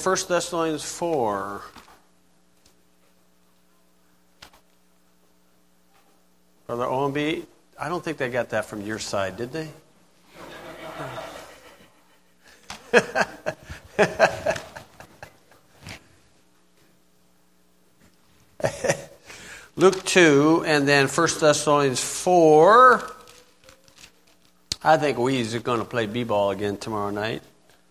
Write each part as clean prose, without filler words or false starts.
1 Thessalonians 4. Brother OMB, I don't think they got that from your side, did they? Luke 2 and then 1 Thessalonians 4. I think Weezy is going to play b-ball again tomorrow night.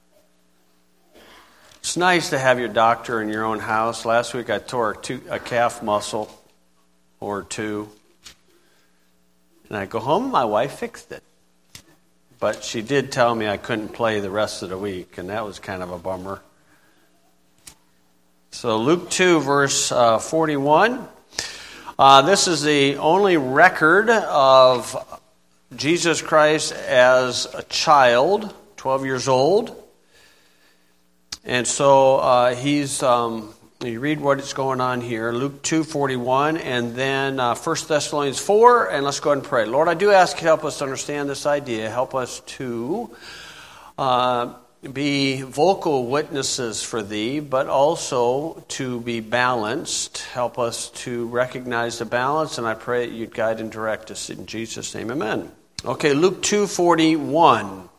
It's nice to have your doctor in your own house. Last week I tore a calf muscle or two. And I go home, my wife fixed it. But she did tell me I couldn't play the rest of the week, and that was kind of a bummer. So Luke 2, verse 41. This is the only record of Jesus Christ as a child, 12 years old. And so he's, you read what is going on here, Luke 2:41, and then 1 Thessalonians 4, and let's go ahead and pray. Lord, I do ask you to help us to understand this idea. Help us to be vocal witnesses for Thee, but also to be balanced. Help us to recognize the balance, and I pray that You'd guide and direct us. In Jesus' name, amen. Okay, Luke 2:41.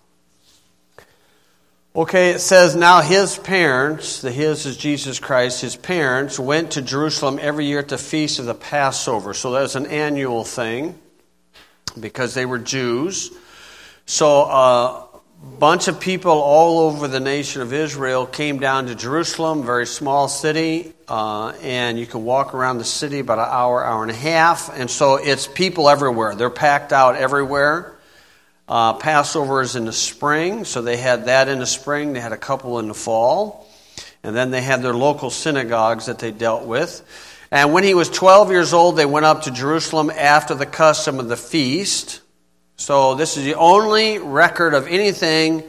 Okay, it says, now his parents, the his is Jesus Christ, his parents went to Jerusalem every year at the feast of the Passover. So that was an annual thing because they were Jews. So a bunch of people all over the nation of Israel came down to Jerusalem, very small city, and you can walk around the city about an hour, hour and a half. And so it's people everywhere. They're packed out everywhere. Passover is in the spring, so they had that in the spring. They had a couple in the fall. And then they had their local synagogues that they dealt with. And when he was 12 years old, they went up to Jerusalem after the custom of the feast. So this is the only record of anything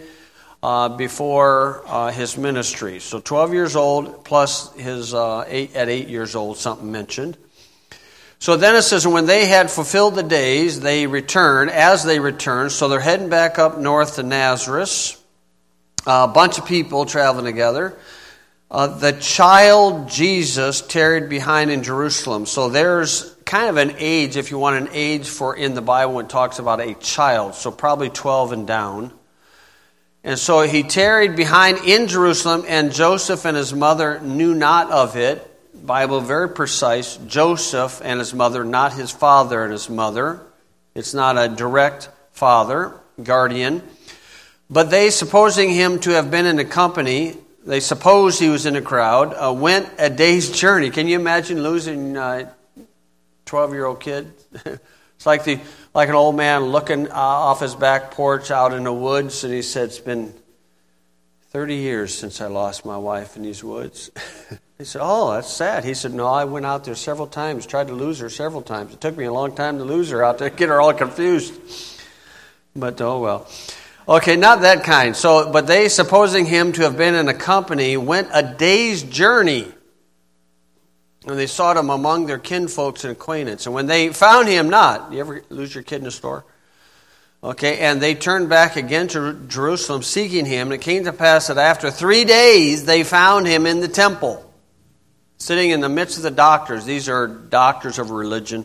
before his ministry. So 12 years old plus his at 8 years old, something mentioned. So then it says, when they had fulfilled the days, they returned, as they returned. So they're heading back up north to Nazareth. A bunch of people traveling together. The child Jesus tarried behind in Jerusalem. So there's kind of an age, if you want an age for in the Bible, when it talks about a child. So probably 12 and down. And so he tarried behind in Jerusalem, and Joseph and his mother knew not of it. Bible very precise. Joseph and his mother, not his father and his mother. It's not a direct father, guardian. But they, supposing him to have been in the company, they supposed he was in a crowd, went a day's journey. Can you imagine losing a 12-year-old kid? It's like an old man looking off his back porch out in the woods, and he said, it's been 30 years since I lost my wife in these woods. He said, oh, that's sad. He said, no, I went out there several times, tried to lose her several times. It took me a long time to lose her out there, get her all confused. But, oh well. Okay, not that kind. So, but they, supposing him to have been in a company, went a day's journey. And they sought him among their kinfolks and acquaintance. And when they found him not, you ever lose your kid in a store? Okay, and they turned back again to Jerusalem seeking him. And it came to pass that after 3 days they found him in the temple, sitting in the midst of the doctors. These are doctors of religion.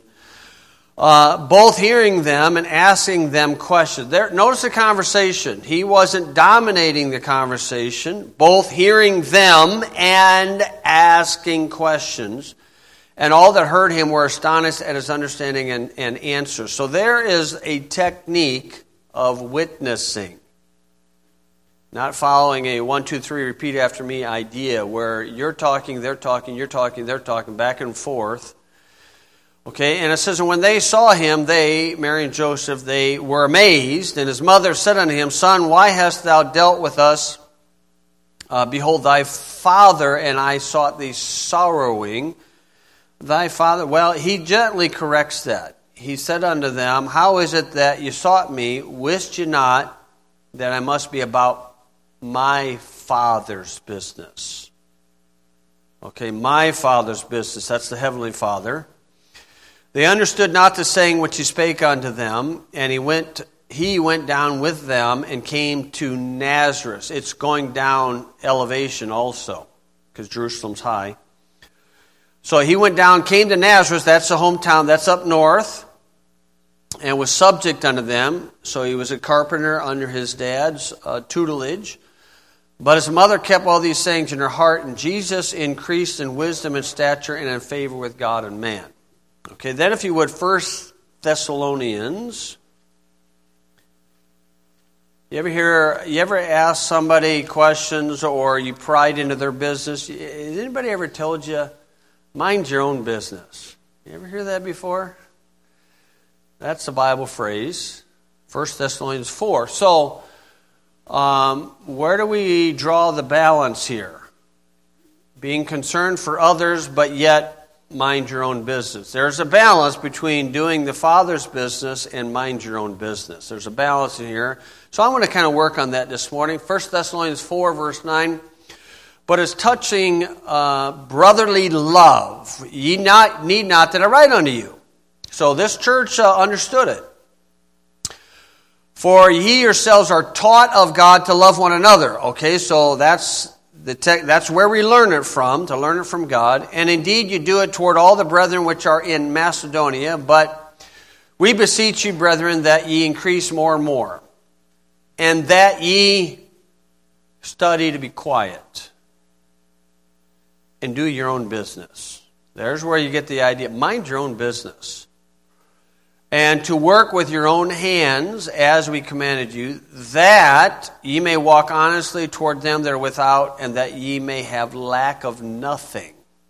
Both hearing them and asking them questions. Notice the conversation. He wasn't dominating the conversation. Both hearing them and asking questions. And all that heard him were astonished at his understanding and answers. So there is a technique of witnessing. Not following a 1, 2, 3, repeat after me idea where you're talking, they're talking, you're talking, they're talking, back and forth. Okay, and it says, and when they saw him, they, Mary and Joseph, they were amazed. And his mother said unto him, Son, why hast thou dealt with us? Behold, thy father and I sought thee sorrowing. Thy father, well, he gently corrects that. He said unto them, how is it that you sought me? Wist ye not that I must be about my Father's business? Okay, my Father's business. That's the Heavenly Father. They understood not the saying which he spake unto them, and he went down with them and came to Nazareth. It's going down elevation also. because Jerusalem's high. So he went down, came to Nazareth, that's the hometown, that's up north, and was subject unto them. So he was a carpenter under his dad's tutelage. But his mother kept all these sayings in her heart, and Jesus increased in wisdom and stature and in favor with God and man. Okay, then if you would, 1 Thessalonians. You ever ask somebody questions or you pried into their business? Has anybody ever told you, mind your own business? You ever hear that before? That's the Bible phrase, 1 Thessalonians 4. So, where do we draw the balance here? Being concerned for others, but yet mind your own business. There's a balance between doing the Father's business and mind your own business. There's a balance in here. So I want to kind of work on that this morning. 1 Thessalonians 4, verse 9. But as touching brotherly love, ye need not that I write unto you. So this church understood it. For ye yourselves are taught of God to love one another. Okay, so that's where we learn it from, to learn it from God. And indeed you do it toward all the brethren which are in Macedonia. But we beseech you, brethren, that ye increase more and more, and that ye study to be quiet and do your own business. There's where you get the idea. Mind your own business. And to work with your own hands, as we commanded you, that ye may walk honestly toward them that are without, and that ye may have lack of nothing.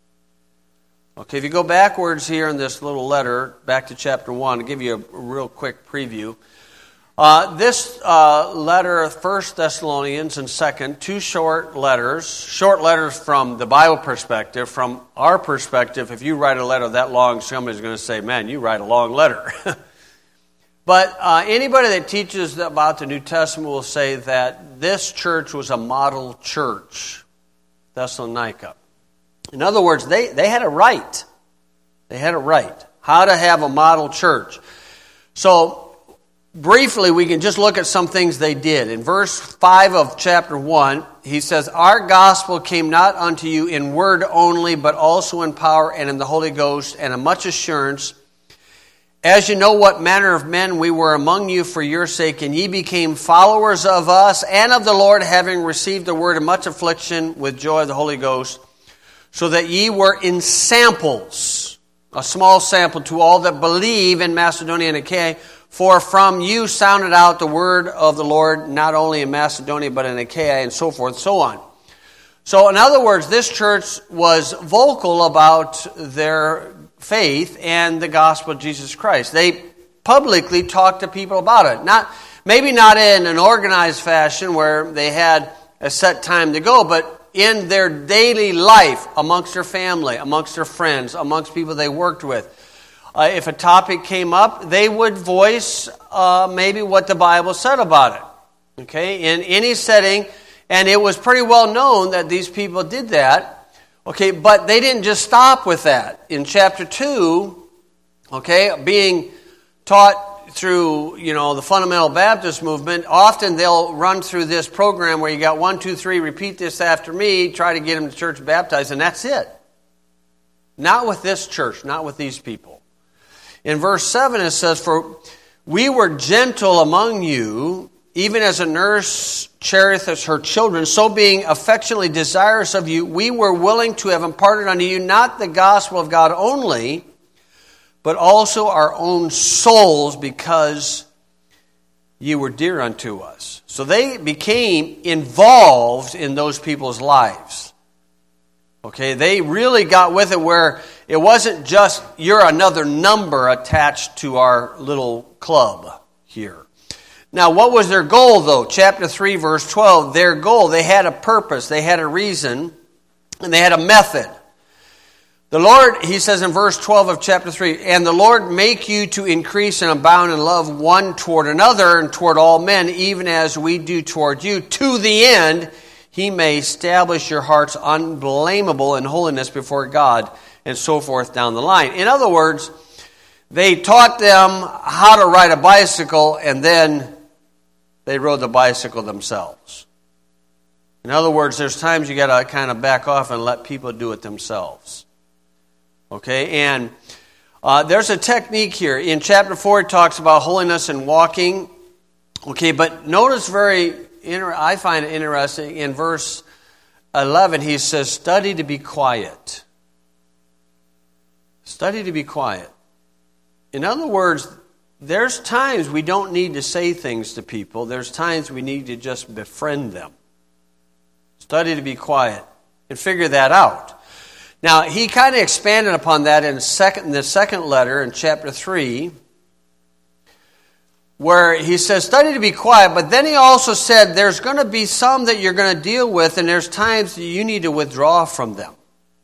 Okay, if you go backwards here in this little letter, back to chapter 1, I'll give you a real quick preview. This letter, 1 Thessalonians and 2, two short letters from the Bible perspective. From our perspective, if you write a letter that long, somebody's going to say, man, you write a long letter. But anybody that teaches about the New Testament will say that this church was a model church, Thessalonica. In other words, they had it right. They had it right. How to have a model church. So, briefly, we can just look at some things they did. In verse 5 of chapter 1, he says, Our gospel came not unto you in word only, but also in power and in the Holy Ghost, and in much assurance, as you know what manner of men we were among you for your sake, and ye became followers of us and of the Lord, having received the word of much affliction with joy of the Holy Ghost, so that ye were in samples, a small sample to all that believe in Macedonia and Achaia. For from you sounded out the word of the Lord, not only in Macedonia, but in Achaia, and so forth, so on. So, in other words, this church was vocal about their faith and the gospel of Jesus Christ. They publicly talked to people about it. Maybe not in an organized fashion where they had a set time to go, but in their daily life, amongst their family, amongst their friends, amongst people they worked with. If a topic came up, they would voice maybe what the Bible said about it. Okay, in any setting, and it was pretty well known that these people did that. Okay, but they didn't just stop with that. In chapter 2, okay, being taught through, the fundamental Baptist movement, often they'll run through this program where you got 1, 2, 3, repeat this after me, try to get them to church baptized, and that's it. Not with this church, not with these people. In verse 7 it says, For we were gentle among you, even as a nurse cherisheth her children, so being affectionately desirous of you, we were willing to have imparted unto you not the gospel of God only, but also our own souls, because ye were dear unto us. So they became involved in those people's lives. Okay, they really got with it where it wasn't just, you're another number attached to our little club here. Now, what was their goal, though? Chapter 3, verse 12, their goal, they had a purpose, they had a reason, and they had a method. The Lord, he says in verse 12 of chapter 3, And the Lord make you to increase and abound in love one toward another and toward all men, even as we do toward you, to the end He may establish your hearts unblameable in holiness before God, and so forth down the line. In other words, they taught them how to ride a bicycle, and then they rode the bicycle themselves. In other words, there's times you got to kind of back off and let people do it themselves. Okay, and there's a technique here. In chapter 4, it talks about holiness and walking. Okay, but notice I find it interesting, in verse 11, he says, study to be quiet. Study to be quiet. In other words, there's times we don't need to say things to people. There's times we need to just befriend them. Study to be quiet and figure that out. Now, he kind of expanded upon that in the second letter in chapter 3, where he says, study to be quiet, but then he also said there's going to be some that you're going to deal with, and there's times that you need to withdraw from them.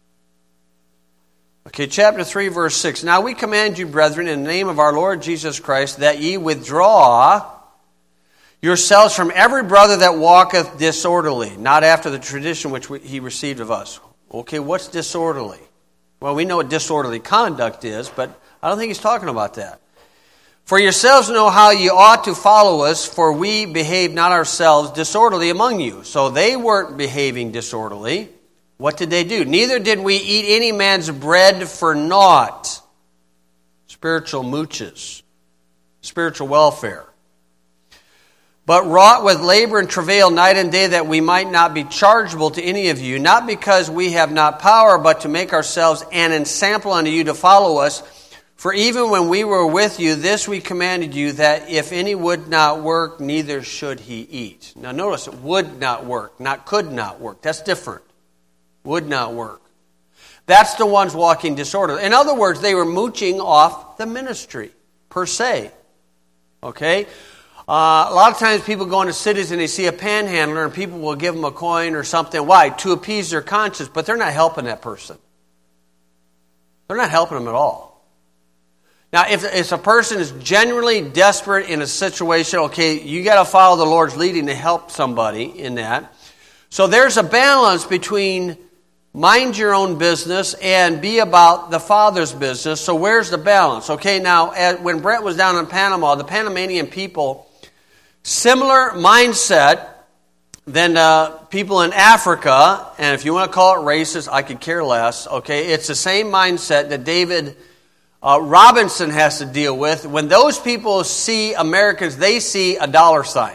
Okay, chapter 3, verse 6. Now we command you, brethren, in the name of our Lord Jesus Christ, that ye withdraw yourselves from every brother that walketh disorderly, not after the tradition which he received of us. Okay, what's disorderly? Well, we know what disorderly conduct is, but I don't think he's talking about that. For yourselves know how ye ought to follow us, for we behave not ourselves disorderly among you. So they weren't behaving disorderly. What did they do? Neither did we eat any man's bread for naught. Spiritual mooches. Spiritual welfare. But wrought with labor and travail night and day, that we might not be chargeable to any of you, not because we have not power, but to make ourselves an ensample unto you to follow us. For even when we were with you, this we commanded you, that if any would not work, neither should he eat. Now notice, would not work, not could not work. That's different. Would not work. That's the ones walking disorderly. In other words, they were mooching off the ministry, per se. Okay? A lot of times people go into cities and they see a panhandler and people will give them a coin or something. Why? To appease their conscience, but they're not helping that person. They're not helping them at all. Now, if a person is genuinely desperate in a situation, okay, you got to follow the Lord's leading to help somebody in that. So there's a balance between mind your own business and be about the Father's business. So where's the balance? Okay, now, when Brent was down in Panama, the Panamanian people, similar mindset than people in Africa, and if you want to call it racist, I could care less. Okay, it's the same mindset that David Robinson has to deal with. When those people see Americans, they see a dollar sign.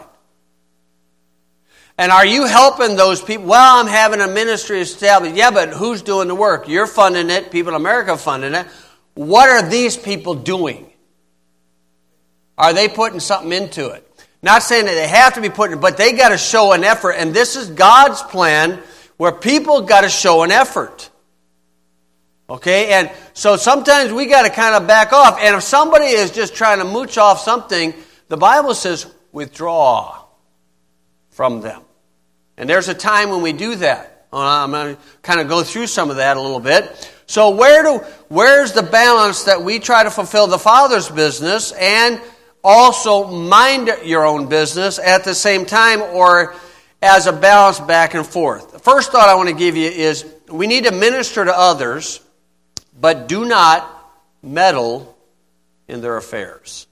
And are you helping those people? Well, I'm having a ministry established. Yeah, but who's doing the work? You're funding it. People in America are funding it. What are these people doing? Are they putting something into it? Not saying that they have to be putting it, but they got to show an effort. And this is God's plan where people got to show an effort. Okay? And so sometimes we got to kind of back off. And if somebody is just trying to mooch off something, the Bible says withdraw from them. And there's a time when we do that. I'm going to kind of go through some of that a little bit. So where's the balance that we try to fulfill the Father's business and also mind your own business at the same time, or as a balance back and forth? The first thought I want to give you is we need to minister to others, but do not meddle in their affairs.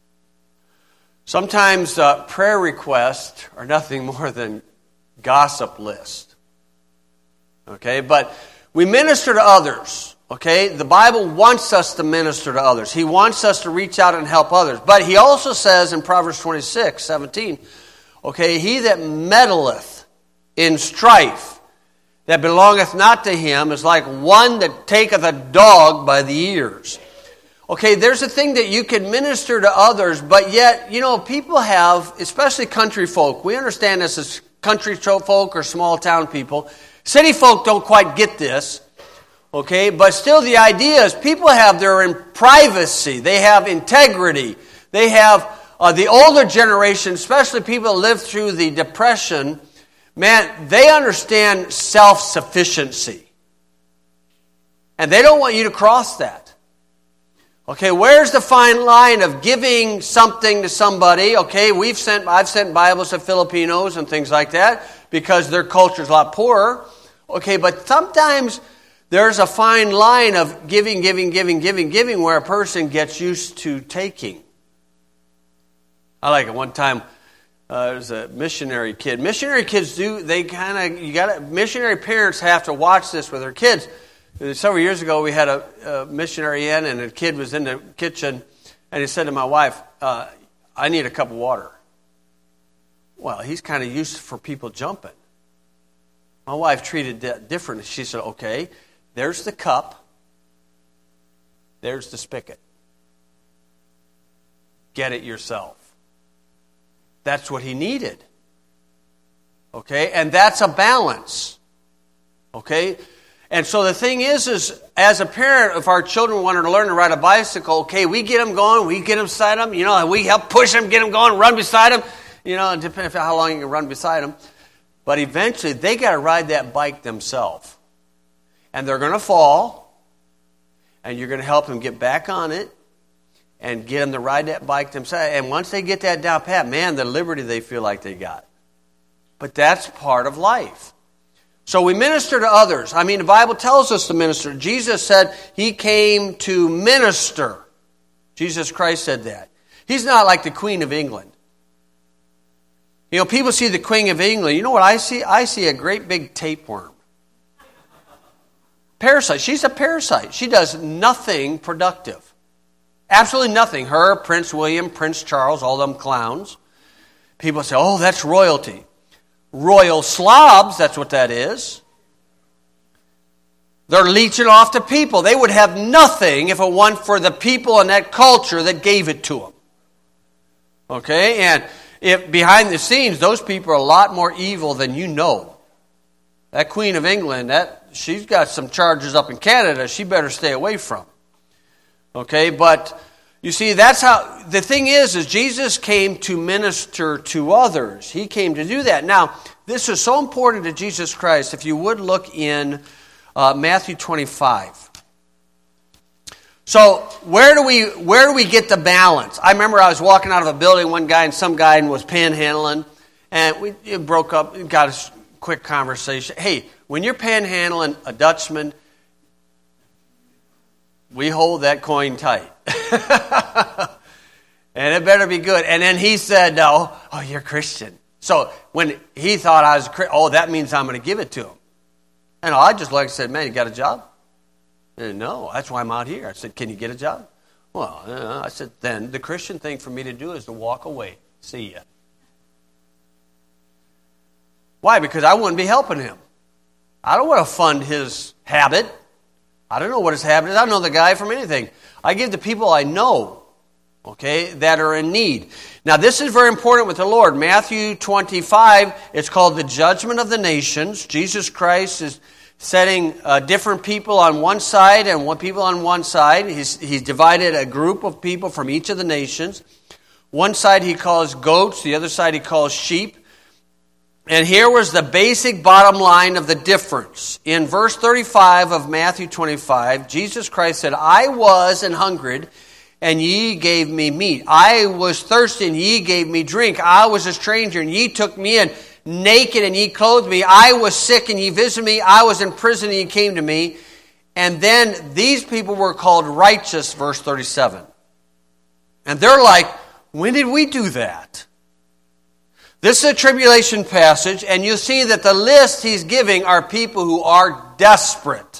Sometimes prayer requests are nothing more than gossip list. Okay, but we minister to others. Okay, the Bible wants us to minister to others. He wants us to reach out and help others. But he also says in Proverbs 26:17, okay, he that meddleth in strife that belongeth not to him is like one that taketh a dog by the ears. Okay, there's a thing that you can minister to others, but yet, people have, especially country folk, we understand this as country folk or small town people. City folk don't quite get this, okay, but still the idea is people have their privacy, they have integrity, they have the older generation, especially people that lived through the Depression, man, they understand self-sufficiency. And they don't want you to cross that. Okay, where's the fine line of giving something to somebody? Okay, I've sent Bibles to Filipinos and things like that because their culture's a lot poorer. Okay, but sometimes there's a fine line of giving where a person gets used to taking. I like it. One time, There's a missionary kid. Missionary kids missionary parents have to watch this with their kids. Several years ago, we had a missionary in, and a kid was in the kitchen, and he said to my wife, I need a cup of water. Well, he's kind of used for people jumping. My wife treated it differently. She said, okay, there's the cup, there's the spigot. Get it yourself. That's what he needed. Okay? And that's a balance. Okay? And so the thing is as a parent, if our children wanted to learn to ride a bicycle, okay, we get them going, we get them beside them, and we help push them, get them going, run beside them, it depends on how long you can run beside them. But eventually, they got to ride that bike themselves. And they're going to fall, and you're going to help them get back on it, and get them to ride that bike themselves. And once they get that down pat, man, the liberty they feel like they got. But that's part of life. So we minister to others. I mean, the Bible tells us to minister. Jesus said he came to minister. Jesus Christ said that. He's not like the Queen of England. People see the Queen of England. You know what I see? I see a great big tapeworm. Parasite. She's a parasite. She does nothing productive. Absolutely nothing. Her, Prince William, Prince Charles, all them clowns. People say, oh, that's royalty. Royal slobs, that's what that is. They're leeching off the people. They would have nothing if it weren't for the people in that culture that gave it to them. Okay? And if behind the scenes, those people are a lot more evil than you know. That Queen of England, she's got some charges up in Canada she better stay away from. Okay, but you see, that's how, the thing is Jesus came to minister to others. He came to do that. Now, this is so important to Jesus Christ. If you would look in Matthew 25. So, where do we get the balance? I remember I was walking out of a building, one guy and some guy was panhandling, and it broke up, got a quick conversation. Hey, when you're panhandling a Dutchman, we hold that coin tight. And it better be good. And then he said, no, oh, you're Christian. So when he thought I was Christian, that means I'm going to give it to him. And I just said, man, you got a job? And no, that's why I'm out here. I said, can you get a job? Well, I said, then the Christian thing for me to do is to walk away. See ya. Why? Because I wouldn't be helping him. I don't want to fund his habit. I don't know what his habit is. I don't know the guy from anything. I give to people I know, okay, that are in need. Now, this is very important with the Lord. Matthew 25, it's called the judgment of the nations. Jesus Christ is setting different people on one side and people on one side. He's divided a group of people from each of the nations. One side he calls goats, the other side he calls sheep. And here was the basic bottom line of the difference. In verse 35 of Matthew 25, Jesus Christ said, I was an hungered, and ye gave me meat. I was thirsty, and ye gave me drink. I was a stranger, and ye took me in. Naked, and ye clothed me. I was sick, and ye visited me. I was in prison, and ye came to me. And then these people were called righteous, verse 37. And they're like, when did we do that? This is a tribulation passage, and you see that the list he's giving are people who are desperate.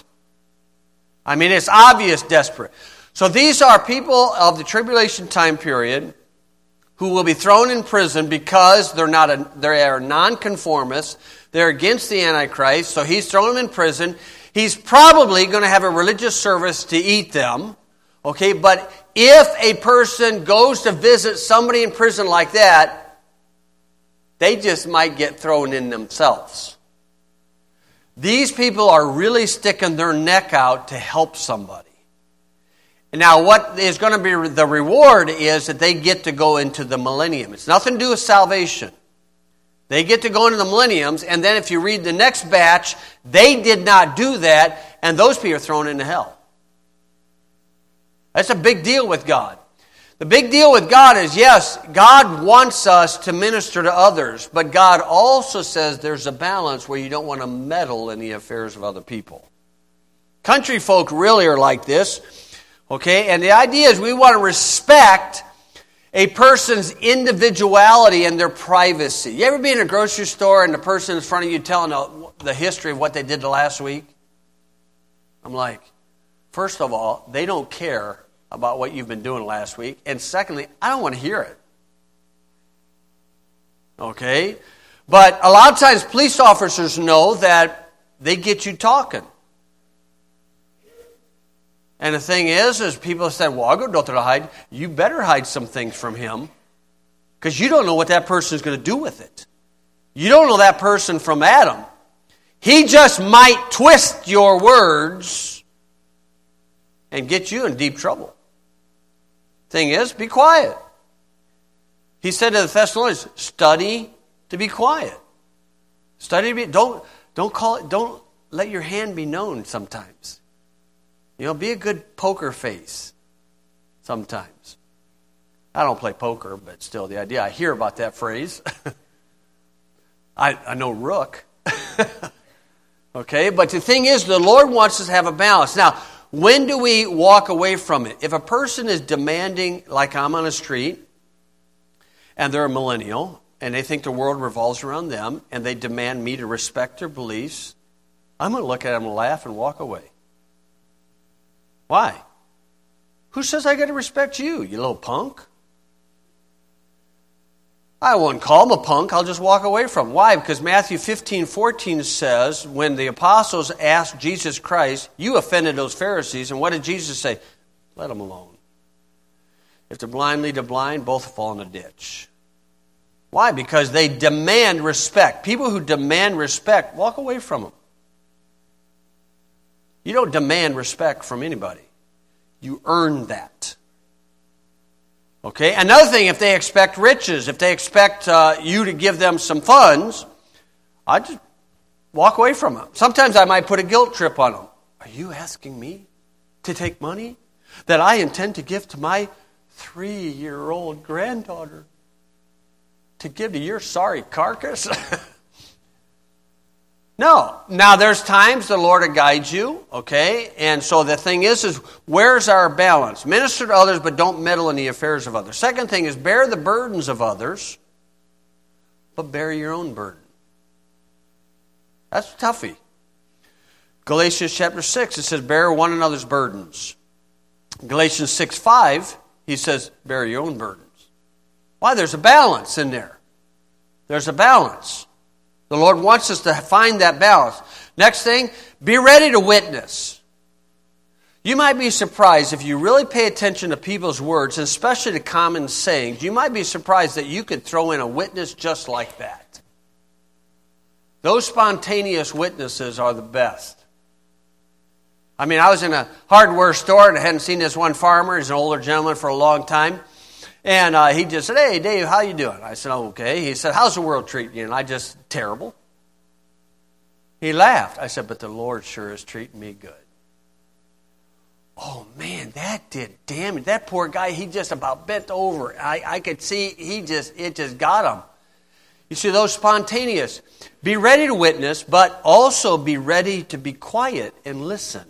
I mean, it's obvious desperate. So these are people of the tribulation time period who will be thrown in prison because they are nonconformists. They're against the Antichrist, so he's thrown them in prison. He's probably going to have a religious service to eat them. Okay, but if a person goes to visit somebody in prison like that, they just might get thrown in themselves. These people are really sticking their neck out to help somebody. Now, what is going to be the reward is that they get to go into the millennium. It's nothing to do with salvation. They get to go into the millenniums, and then if you read the next batch, they did not do that, and those people are thrown into hell. That's a big deal with God. The big deal with God is, yes, God wants us to minister to others, but God also says there's a balance where you don't want to meddle in the affairs of other people. Country folk really are like this, okay? And the idea is we want to respect a person's individuality and their privacy. You ever be in a grocery store and the person in front of you telling the history of what they did the last week? I'm like, first of all, they don't care about what you've been doing last week. And secondly, I don't want to hear it. Okay? But a lot of times police officers know that they get you talking. And the thing is people said, well, I'll go to hide. You better hide some things from him. Because you don't know what that person is going to do with it. You don't know that person from Adam. He just might twist your words and get you in deep trouble. Thing is, be quiet. He said to the Thessalonians, study to be quiet. Study to be, don't let your hand be known sometimes. Be a good poker face sometimes. I don't play poker, but still the idea, I hear about that phrase. I know rook. Okay, but the thing is, the Lord wants us to have a balance. Now, when do we walk away from it? If a person is demanding, like I'm on a street, and they're a millennial, and they think the world revolves around them, and they demand me to respect their beliefs, I'm going to look at them and laugh and walk away. Why? Who says I got to respect you, you little punk? I won't call him a punk. I'll just walk away from him. Why? Because Matthew 15:14 says, when the apostles asked Jesus Christ, you offended those Pharisees, and what did Jesus say? Let them alone. If the blind lead the blind, both fall in a ditch. Why? Because they demand respect. People who demand respect, walk away from them. You don't demand respect from anybody. You earn that. Okay? Another thing, if they expect riches, if they expect you to give them some funds, I just walk away from them. Sometimes I might put a guilt trip on them. Are you asking me to take money that I intend to give to my 3-year-old granddaughter to give to your sorry carcass? No. Now, there's times the Lord will guide you, okay? And so the thing is where's our balance? Minister to others, but don't meddle in the affairs of others. Second thing is bear the burdens of others, but bear your own burden. That's toughy. Galatians chapter 6, it says, bear one another's burdens. Galatians 6:5, he says, bear your own burdens. Why? There's a balance in there. There's a balance. The Lord wants us to find that balance. Next thing, be ready to witness. You might be surprised if you really pay attention to people's words, and especially to common sayings, you might be surprised that you could throw in a witness just like that. Those spontaneous witnesses are the best. I mean, I was in a hardware store and I hadn't seen this one farmer. He's an older gentleman for a long time. And he just said, hey, Dave, how you doing? I said, oh, okay. He said, how's the world treating you? And I just, terrible. He laughed. I said, but the Lord sure is treating me good. Oh, man, that did damage. That poor guy, he just about bent over. I could see it just got him. You see, those spontaneous. Be ready to witness, but also be ready to be quiet and listen.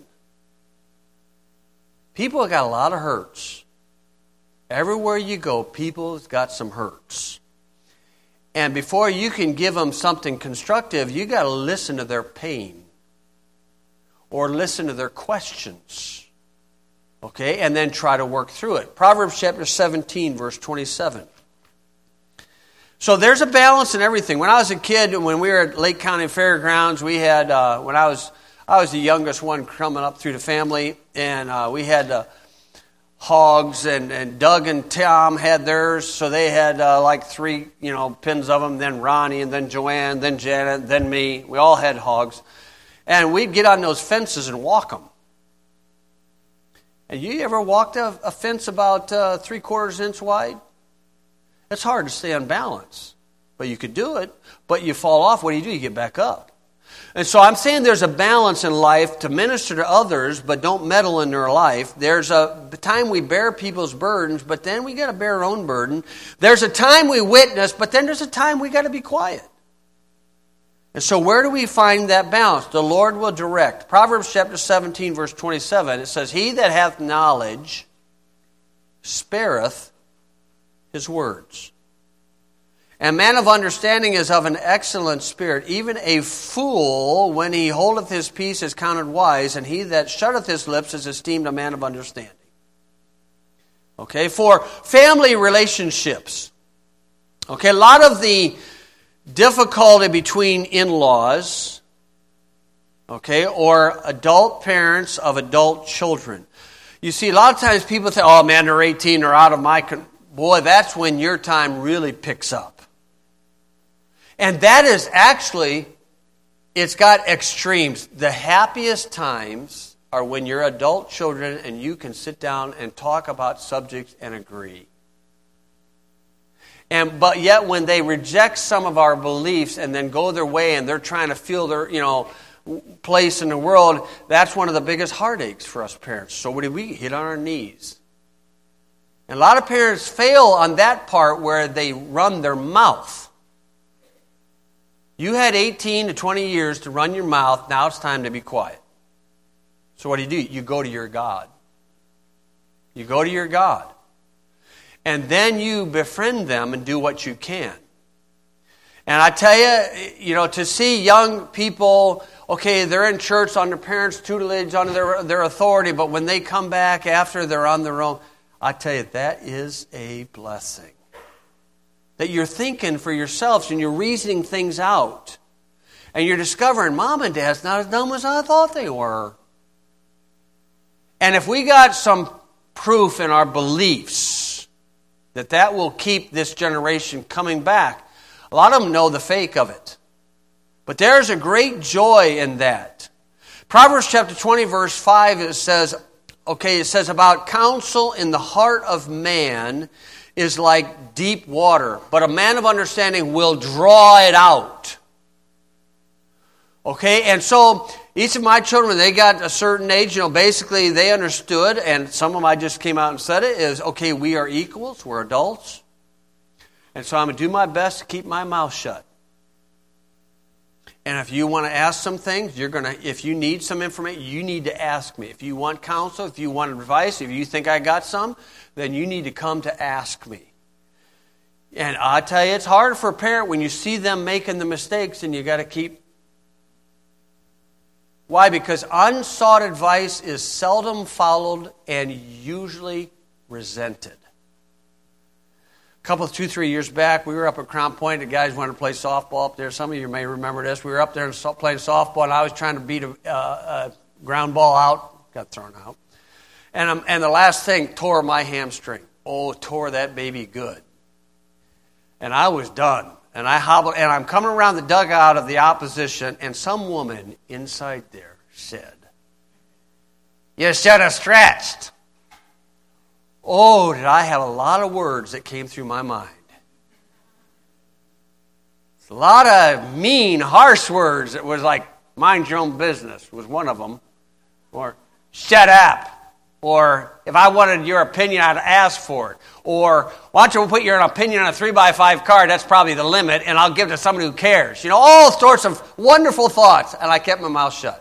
People have got a lot of hurts. Everywhere you go, people have got some hurts. And before you can give them something constructive, you got to listen to their pain. Or listen to their questions. Okay? And then try to work through it. Proverbs chapter 17, verse 27. So there's a balance in everything. When I was a kid, when we were at Lake County Fairgrounds, we had, when I was the youngest one coming up through the family, and we had hogs, and Doug and Tom had theirs, so they had like 3, pins of them, then Ronnie, and then Joanne, then Janet, then me. We all had hogs. And we'd get on those fences and walk them. And you ever walked a fence about 3/4 inch wide? It's hard to stay on balance. But you could do it, but you fall off. What do? You get back up. And so I'm saying there's a balance in life to minister to others, but don't meddle in their life. There's a time we bear people's burdens, but then we got to bear our own burden. There's a time we witness, but then there's a time we got to be quiet. And so where do we find that balance? The Lord will direct. Proverbs chapter 17, verse 27, it says, he that hath knowledge spareth his words. And man of understanding is of an excellent spirit. Even a fool, when he holdeth his peace, is counted wise, and he that shutteth his lips is esteemed a man of understanding. Okay, for family relationships. Okay, a lot of the difficulty between in-laws, okay, or adult parents of adult children. You see, a lot of times people think, oh man, they're 18, they're out of my... Boy, that's when your time really picks up. And that is actually, it's got extremes. The happiest times are when you're adult children and you can sit down and talk about subjects and agree. But yet when they reject some of our beliefs and then go their way and they're trying to feel their, place in the world, that's one of the biggest heartaches for us parents. So what do we hit on our knees? And a lot of parents fail on that part where they run their mouth. You had 18 to 20 years to run your mouth. Now it's time to be quiet. So what do? You go to your God. You go to your God. And then you befriend them and do what you can. And I tell you, to see young people, okay, they're in church under parents' tutelage, under their authority, but when they come back after they're on their own, I tell you, that is a blessing. That you're thinking for yourselves and you're reasoning things out. And you're discovering Mom and Dad's not as dumb as I thought they were. And if we got some proof in our beliefs that will keep this generation coming back, a lot of them know the fake of it. But there's a great joy in that. Proverbs chapter 20, verse 5, it says about counsel in the heart of man is like deep water, but a man of understanding will draw it out. Okay, and so each of my children, when they got a certain age, basically they understood, and some of them I just came out and said it, is, okay, we are equals, we're adults, and so I'm going to do my best to keep my mouth shut. And if you want to ask some things, if you need some information, you need to ask me. If you want counsel, if you want advice, if you think I got some, then you need to come to ask me. And I tell you, it's hard for a parent when you see them making the mistakes and you got to keep. Why? Because unsought advice is seldom followed and usually resented. A couple, 2-3 years back, we were up at Crown Point. The guys wanted to play softball up there. Some of you may remember this. We were up there playing softball, and I was trying to beat a ground ball out. Got thrown out. And the last thing tore my hamstring. Oh, tore that baby good. And I was done. And I hobbled, and I'm coming around the dugout of the opposition, and some woman inside there said, "You should have stretched." Oh, did I have a lot of words that came through my mind. A lot of mean, harsh words. It was like, mind your own business was one of them. Or, shut up. Or, if I wanted your opinion, I'd ask for it. Or, why don't you put your opinion on a 3x5 card? That's probably the limit, and I'll give it to somebody who cares. All sorts of wonderful thoughts. And I kept my mouth shut.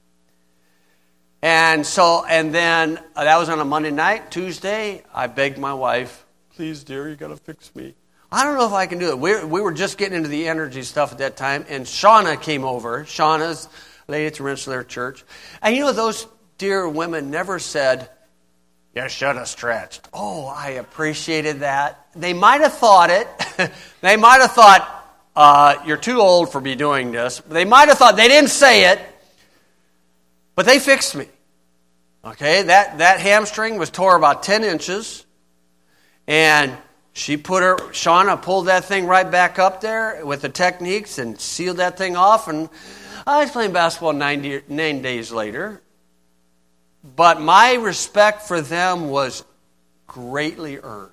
And then that was on a Monday night. Tuesday, I begged my wife, "Please, dear, you got to fix me." I don't know if I can do it. We were just getting into the energy stuff at that time, and Shauna came over. Shauna's lady at the Rensselaer Church. And those dear women never said, "You should have stretched." Oh, I appreciated that. They might have thought it. They might have thought, "You're too old for me doing this." They might have thought, they didn't say it, but they fixed me. Okay, that hamstring was tore about 10 inches, and Shauna pulled that thing right back up there with the techniques and sealed that thing off, and I was playing basketball 9 days later. But my respect for them was greatly earned.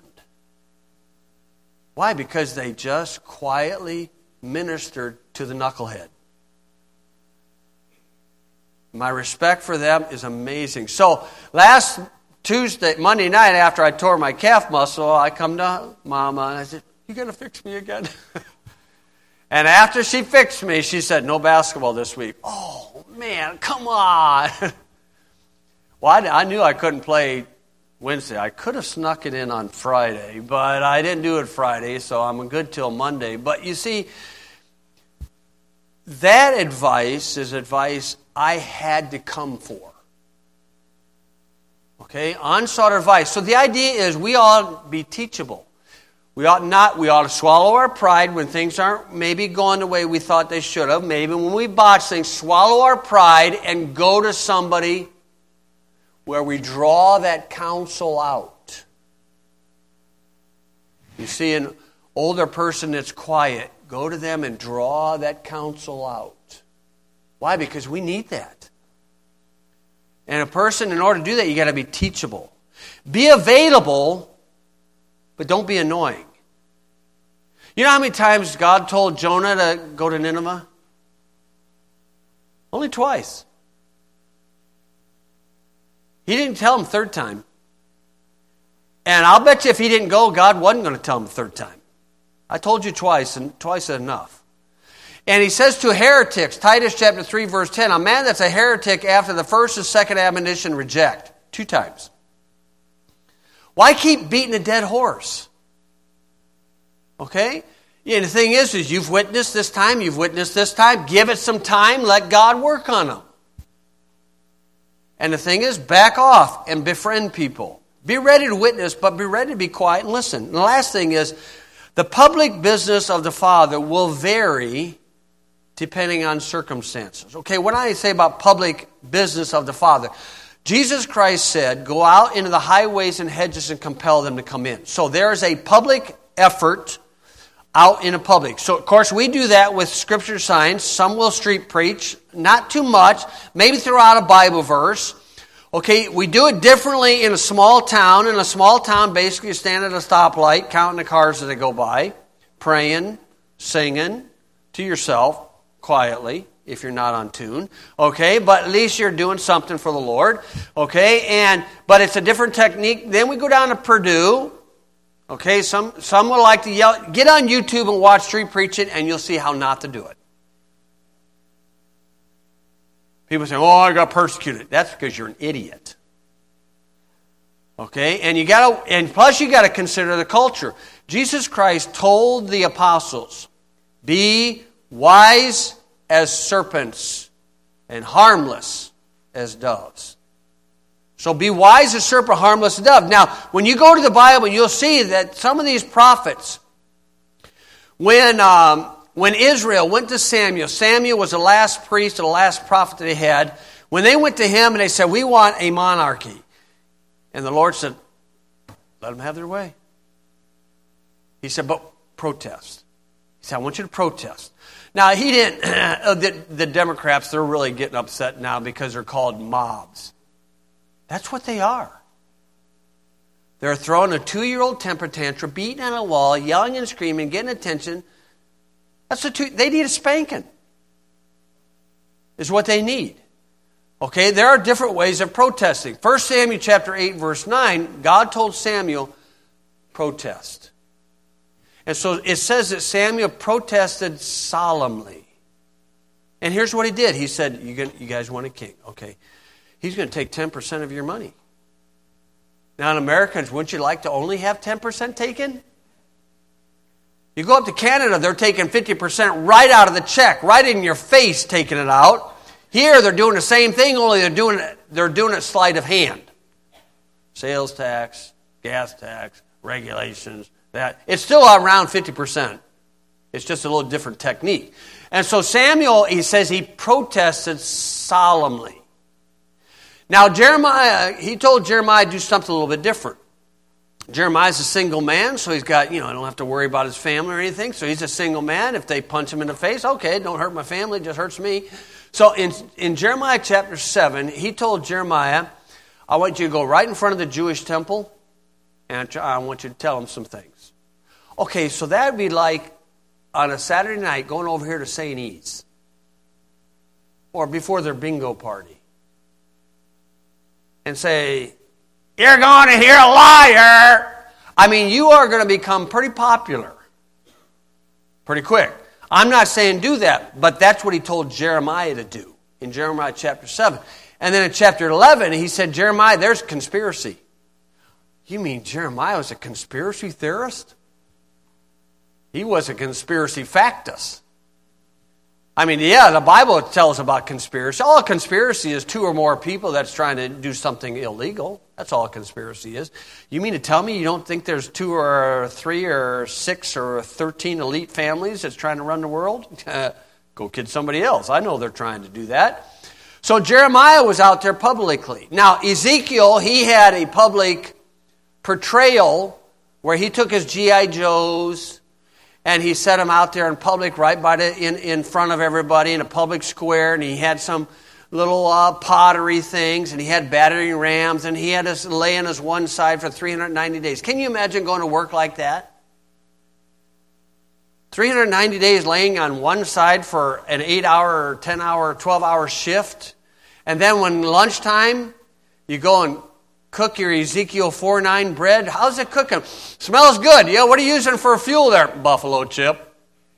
Why? Because they just quietly ministered to the knucklehead. My respect for them is amazing. So last Monday night after I tore my calf muscle, I come to Mama and I said, "You going to fix me again?" And after she fixed me, she said, "No basketball this week." Oh, man, come on. Well, I knew I couldn't play Wednesday. I could have snuck it in on Friday, but I didn't do it Friday, so I'm good till Monday. But you see, that advice is advice I had to come for. Okay, unsought advice. So the idea is we ought to be teachable. We ought to swallow our pride when things aren't maybe going the way we thought they should have. Maybe when we botch things, swallow our pride and go to somebody where we draw that counsel out. You see an older person that's quiet, go to them and draw that counsel out. Why? Because we need that. And a person, in order to do that, you got to be teachable. Be available, but don't be annoying. You know how many times God told Jonah to go to Nineveh? Only twice. He didn't tell him third time. And I'll bet you if he didn't go, God wasn't going to tell him the third time. I told you twice, and twice is enough. And he says to heretics, Titus chapter 3, verse 10, a man that's a heretic after the first and second admonition reject. 2 times. Why keep beating a dead horse? Okay? Yeah, the thing is you've witnessed this time, you've witnessed this time. Give it some time, let God work on them. And the thing is, back off and befriend people. Be ready to witness, but be ready to be quiet and listen. And the last thing is, the public business of the Father will vary depending on circumstances. Okay, what I say about public business of the Father? Jesus Christ said, go out into the highways and hedges and compel them to come in. So there is a public effort out in the public. So, of course, we do that with scripture signs. Some will street preach, not too much, maybe throw out a Bible verse. Okay, we do it differently in a small town. In a small town, basically you stand at a stoplight, counting the cars as they go by, praying, singing to yourself quietly, if you're not on tune. Okay, but at least you're doing something for the Lord. Okay, but it's a different technique. Then we go down to Purdue. Okay, some would like to yell. Get on YouTube and watch street preaching, and you'll see how not to do it. People say, "Oh, I got persecuted." That's because you're an idiot. Okay, and plus you got to consider the culture. Jesus Christ told the apostles, "Be wise as serpents and harmless as doves." So be wise as serpent, harmless as dove. Now, when you go to the Bible, you'll see that some of these prophets, when Israel went to Samuel, Samuel was the last priest and the last prophet that they had. When they went to him and they said, "We want a monarchy," and the Lord said, "Let them have their way." He said, "But protest." He said, "I want you to protest." Now, he didn't, the Democrats, they're really getting upset now because they're called mobs. That's what they are. They're throwing a 2-year-old temper tantrum, beating on a wall, yelling and screaming, getting attention. They need a spanking. Is what they need. Okay, there are different ways of protesting. 1 Samuel chapter 8, verse 9, God told Samuel, protest. And so it says that Samuel protested solemnly. And here's what he did. He said, you guys want a king? Okay. He's going to take 10% of your money. Now, in Americans, wouldn't you like to only have 10% taken? You go up to Canada, they're taking 50% right out of the check, right in your face, taking it out. Here, they're doing the same thing, only they're doing it sleight of hand. Sales tax, gas tax, regulations, that. It's still around 50%. It's just a little different technique. And so Samuel, he says he protested solemnly. Now, Jeremiah, he told Jeremiah to do something a little bit different. Jeremiah's a single man, so he's got, I don't have to worry about his family or anything. So he's a single man. If they punch him in the face, okay, don't hurt my family, it just hurts me. So in Jeremiah chapter 7, he told Jeremiah, I want you to go right in front of the Jewish temple, and I want you to tell them some things. Okay, so that would be like on a Saturday night going over here to St. E's, or before their bingo party, and say, "You're going to hear a liar." I mean, you are going to become pretty popular pretty quick. I'm not saying do that, but that's what he told Jeremiah to do in Jeremiah chapter 7. And then in chapter 11, he said, Jeremiah, there's conspiracy. You mean Jeremiah was a conspiracy theorist? He was a conspiracy factus. I mean, yeah, the Bible tells about conspiracy. All a conspiracy is two or more people that's trying to do something illegal. That's all a conspiracy is. You mean to tell me you don't think there's 2 or 3 or 6 or 13 elite families that's trying to run the world? Go kid somebody else. I know they're trying to do that. So Jeremiah was out there publicly. Now, Ezekiel, he had a public portrayal where he took his G.I. Joes and he set them out there in public, right in front of everybody in a public square, and he had some little pottery things, and he had battering rams, and he had us lay on his one side for 390 days. Can you imagine going to work like that? 390 days laying on one side for an 8-hour or 10-hour or 12-hour shift, and then when lunchtime, you go and cook your Ezekiel 4:9 bread. How's it cooking? Smells good. Yeah, what are you using for fuel there? Buffalo chip.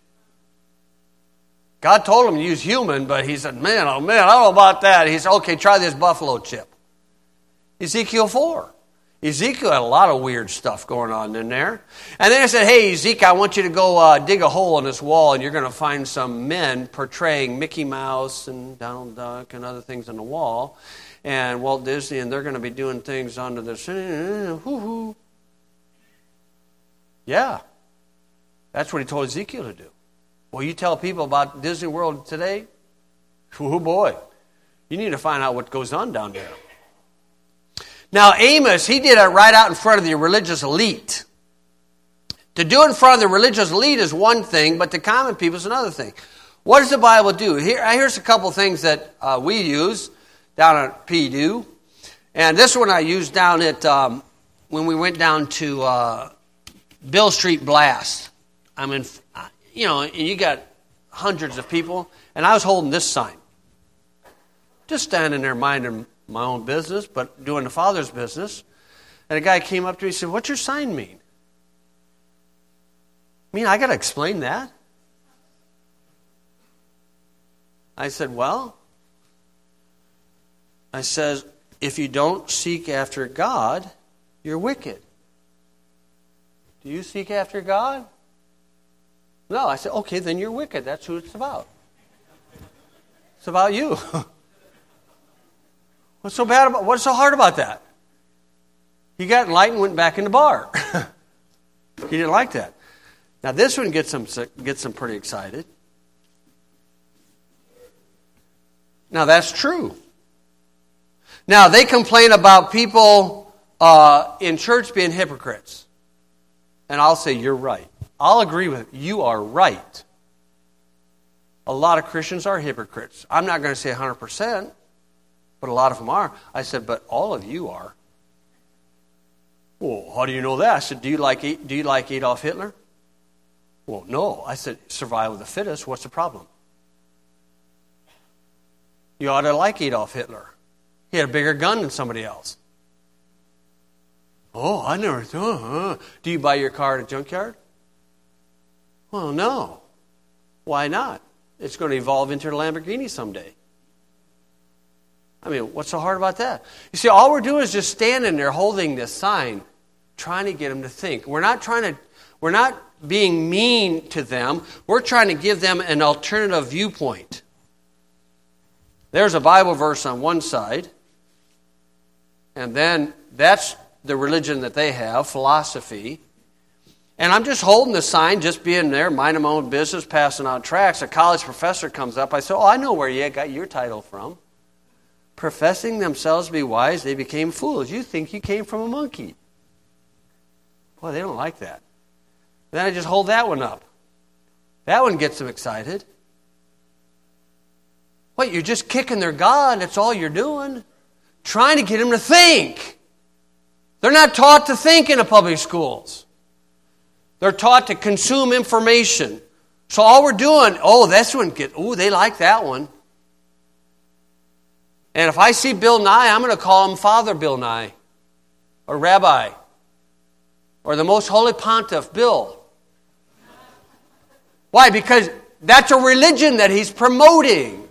God told him to use human, but he said, man, oh man, I don't know about that. He said, okay, try this buffalo chip. Ezekiel 4. Ezekiel had a lot of weird stuff going on in there. And then I said, hey, Ezekiel, I want you to go dig a hole in this wall, and you're going to find some men portraying Mickey Mouse and Donald Duck and other things on the wall. And Walt Disney, and they're going to be doing things under this. Yeah. That's what he told Ezekiel to do. Well, you tell people about Disney World today, oh boy, you need to find out what goes on down there. Now, Amos, he did it right out in front of the religious elite. To do it in front of the religious elite is one thing, but the common people is another thing. What does the Bible do? Here's a couple things that we use down at Purdue. And this one I used down at, when we went down to Bill Street Blast. I mean, and you got hundreds of people, and I was holding this sign. Just standing there minding my own business, but doing the Father's business. And a guy came up to me and said, what's your sign mean? I mean, I got to explain that. I said, I says, if you don't seek after God, you're wicked. Do you seek after God? No. I said, okay, then you're wicked. That's who it's about. It's about you. What's so hard about that? He got enlightened and went back in the bar. He didn't like that. Now this one gets him pretty excited. Now that's true. Now, they complain about people in church being hypocrites. And I'll say, you're right. I'll agree with you. You are right. A lot of Christians are hypocrites. I'm not going to say 100%, but a lot of them are. I said, but all of you are. Well, how do you know that? I said, do you like Adolf Hitler? Well, no. I said, survival of the fittest. What's the problem? You ought to like Adolf Hitler. He had a bigger gun than somebody else. Oh, I never thought. Do you buy your car at a junkyard? Well, no. Why not? It's going to evolve into a Lamborghini someday. I mean, what's so hard about that? You see, all we're doing is just standing there holding this sign, trying to get them to think. We're not being mean to them. We're trying to give them an alternative viewpoint. There's a Bible verse on one side, and then that's the religion that they have, philosophy. And I'm just holding the sign, just being there, minding my own business, passing out tracts. A college professor comes up. I say, I know where you got your title from. Professing themselves to be wise, they became fools. You think you came from a monkey. Boy, they don't like that. Then I just hold that one up. That one gets them excited. What, you're just kicking their God, that's all you're doing? Trying to get them to think. They're not taught to think in the public schools. They're taught to consume information. So all we're doing, this one, they like that one. And if I see Bill Nye, I'm going to call him Father Bill Nye, or Rabbi, or the Most Holy Pontiff, Bill. Why? Because that's a religion that he's promoting.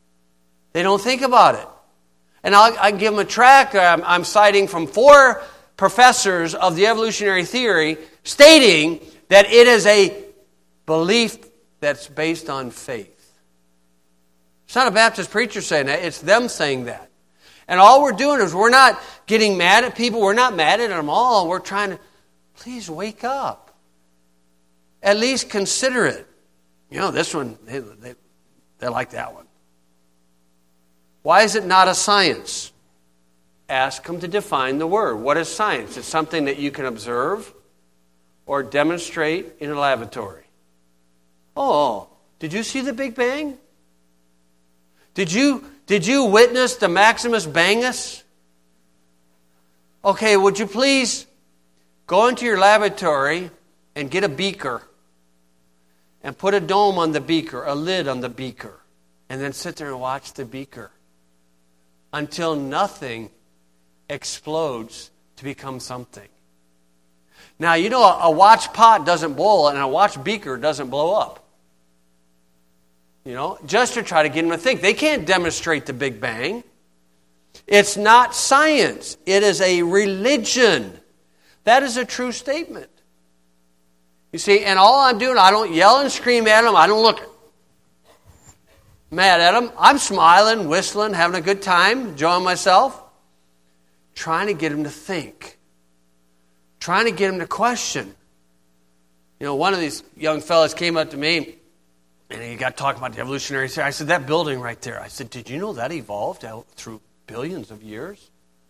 They don't think about it. And I give them a track. I'm citing from four professors of the evolutionary theory stating that it is a belief that's based on faith. It's not a Baptist preacher saying that. It's them saying that. And all we're doing is we're not getting mad at people. We're not mad at them all. We're trying to, please wake up. At least consider it. You know, this one, they like that one. Why is it not a science? Ask them to define the word. What is science? It's something that you can observe or demonstrate in a laboratory. Oh, did you see the Big Bang? Did you witness the Maximus Bangus? Okay, would you please go into your laboratory and get a beaker and put a dome on the beaker, a lid on the beaker, and then sit there and watch the beaker until nothing explodes to become something. Now, you know, a watch pot doesn't boil and a watch beaker doesn't blow up. You know, just to try to get them to think. They can't demonstrate the Big Bang. It's not science. It is a religion. That is a true statement. You see, and all I'm doing, I don't yell and scream at them. I don't look mad at them. I'm smiling, whistling, having a good time, enjoying myself. Trying to get them to think. Trying to get them to question. You know, one of these young fellas came up to me, and he got talking about the evolutionary theory. I said, that building right there. I said, did you know that evolved out through billions of years?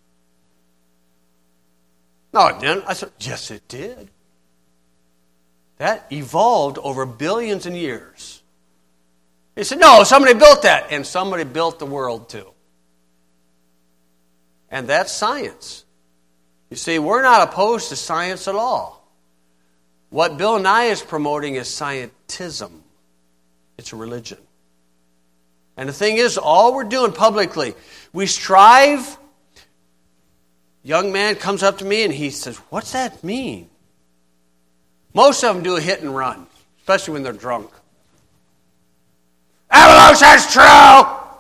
No, it didn't. I said, yes, it did. That evolved over billions of years. He said, no, somebody built that. And somebody built the world too. And that's science. You see, we're not opposed to science at all. What Bill Nye is promoting is scientism. It's a religion. And the thing is, all we're doing publicly, we strive. Young man comes up to me and he says, what's that mean? Most of them do a hit and run, especially when they're drunk. Evolution's true!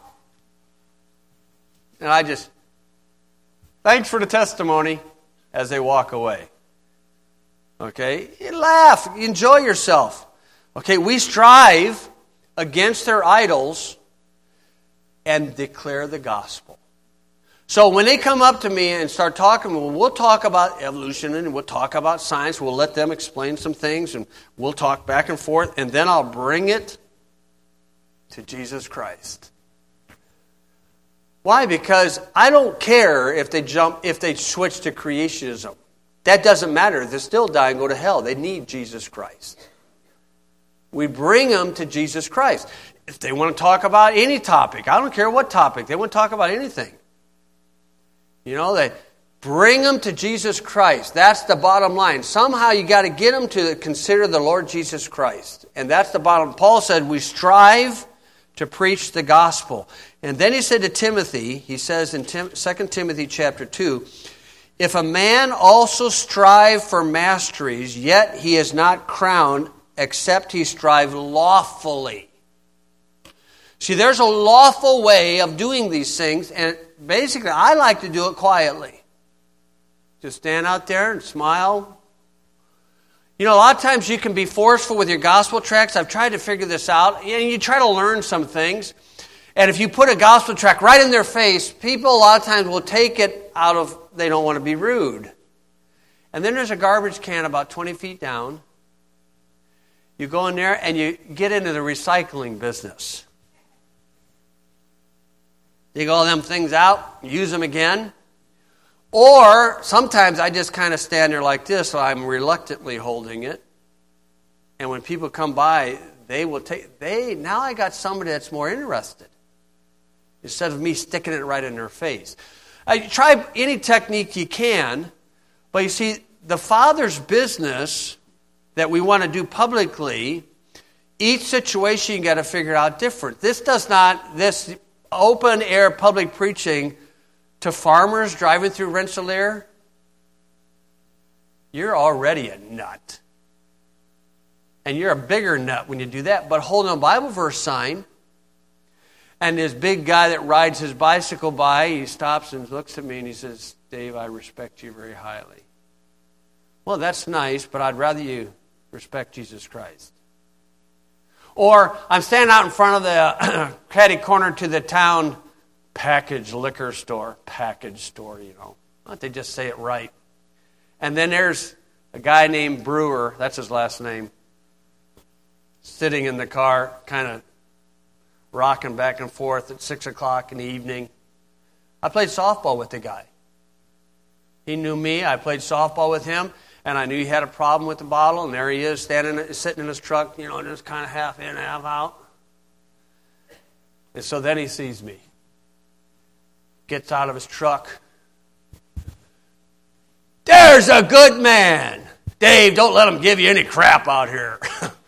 And I just, thanks for the testimony, as they walk away. Okay? You laugh, you enjoy yourself. Okay, we strive against their idols and declare the gospel. So when they come up to me and start talking, well, we'll talk about evolution and we'll talk about science. We'll let them explain some things and we'll talk back and forth. And then I'll bring it to Jesus Christ. Why? Because I don't care if they switch to creationism. That doesn't matter. They're still die and go to hell. They need Jesus Christ. We bring them to Jesus Christ. If they want to talk about any topic, I don't care what topic, they want to talk about anything. You know, they bring them to Jesus Christ. That's the bottom line. Somehow you got to get them to consider the Lord Jesus Christ. And that's the bottom. Paul said we strive to preach the gospel. And then he said to Timothy, he says in 2 Timothy chapter 2, if a man also strive for masteries, yet he is not crowned, except he strive lawfully. See, there's a lawful way of doing these things, and basically I like to do it quietly. Just stand out there and smile. You know, a lot of times you can be forceful with your gospel tracts. I've tried to figure this out. And you try to learn some things. And if you put a gospel tract right in their face, people a lot of times will take it out of, they don't want to be rude. And then there's a garbage can about 20 feet down. You go in there and you get into the recycling business. Dig all them things out, use them again. Or sometimes I just kind of stand there like this, so I'm reluctantly holding it. And when people come by, now I got somebody that's more interested. Instead of me sticking it right in their face. Try any technique you can, but you see, the Father's business that we want to do publicly, each situation you got to figure out different. This open air public preaching to farmers driving through Rensselaer, you're already a nut. And you're a bigger nut when you do that. But holding a Bible verse sign, and this big guy that rides his bicycle by, he stops and looks at me and he says, Dave, I respect you very highly. Well, that's nice, but I'd rather you respect Jesus Christ. Or I'm standing out in front of the catty corner to the town package liquor store. Package store, you know. Why don't they just say it right? And then there's a guy named Brewer, that's his last name, sitting in the car, kind of rocking back and forth at 6 o'clock in the evening. I played softball with the guy. He knew me. I played softball with him, and I knew he had a problem with the bottle, and there he is, sitting in his truck, you know, just kind of half in, half out. And so then he sees me. Gets out of his truck. There's a good man. Dave, don't let him give you any crap out here.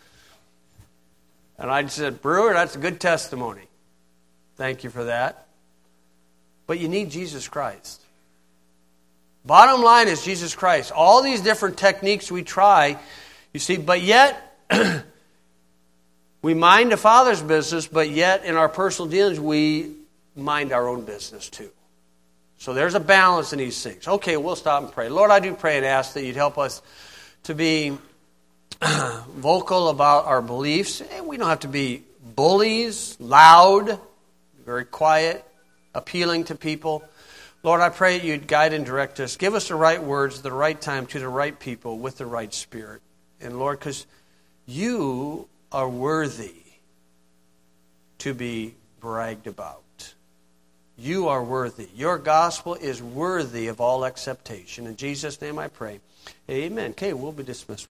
And I said, Brewer, that's a good testimony. Thank you for that. But you need Jesus Christ. Bottom line is Jesus Christ. All these different techniques we try, you see, but yet we mind the Father's business, but yet in our personal dealings we mind our own business too. So there's a balance in these things. Okay, we'll stop and pray. Lord, I do pray and ask that you'd help us to be vocal about our beliefs. We don't have to be bullies, loud, very quiet, appealing to people. Lord, I pray you'd guide and direct us. Give us the right words at the right time to the right people with the right spirit. And Lord, because you are worthy to be bragged about. You are worthy. Your gospel is worthy of all acceptation. In Jesus' name I pray. Amen. Okay, we'll be dismissed.